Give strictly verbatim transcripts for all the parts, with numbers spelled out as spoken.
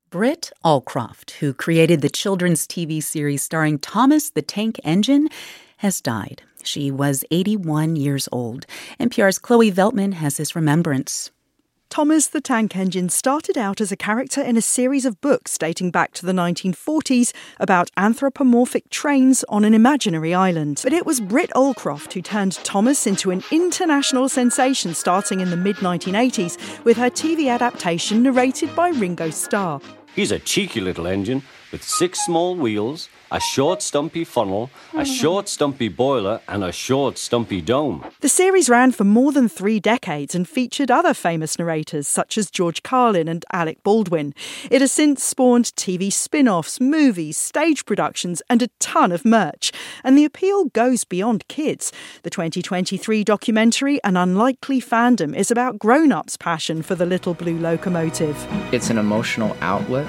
Britt Allcroft, who created the children's T V series starring Thomas the Tank Engine, has died. She was eighty-one years old. N P R's Chloe Veltman has his remembrance. Thomas the Tank Engine started out as a character in a series of books dating back to the nineteen forties about anthropomorphic trains on an imaginary island. But it was Britt Allcroft who turned Thomas into an international sensation starting in the mid nineteen eighties with her T V adaptation narrated by Ringo Starr. He's a cheeky little engine with six small wheels, a short stumpy funnel, a short stumpy boiler and a short stumpy dome. The series ran for more than three decades and featured other famous narrators such as George Carlin and Alec Baldwin. It has since spawned T V spin-offs, movies, stage productions and a ton of merch. And the appeal goes beyond kids. The twenty twenty-three documentary An Unlikely Fandom is about grown-ups' passion for the little blue locomotive. It's an emotional outlet.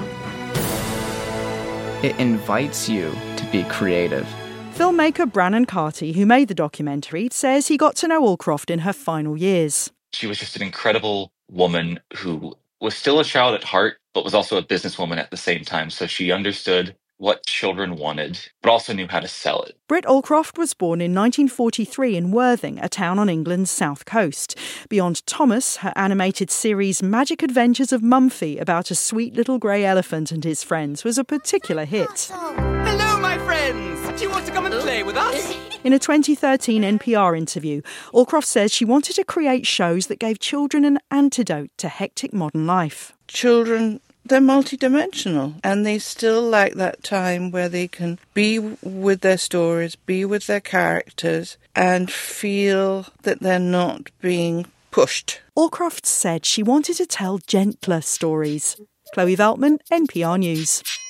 It invites you to be creative. Filmmaker Brannon Carty, who made the documentary, says he got to know Allcroft in her final years. She was just an incredible woman who was still a child at heart, but was also a businesswoman at the same time. So she understood what children wanted, but also knew how to sell it. Britt Allcroft was born in nineteen forty-three in Worthing, a town on England's south coast. Beyond Thomas, her animated series Magic Adventures of Mumphy about a sweet little grey elephant and his friends was a particular hit. Hello, my friends! Do you want to come and play with us? In a twenty thirteen N P R interview, Allcroft says she wanted to create shows that gave children an antidote to hectic modern life. Children, they're multidimensional and they still like that time where they can be with their stories, be with their characters and feel that they're not being pushed. Allcroft said she wanted to tell gentler stories. Chloe Veltman, N P R News.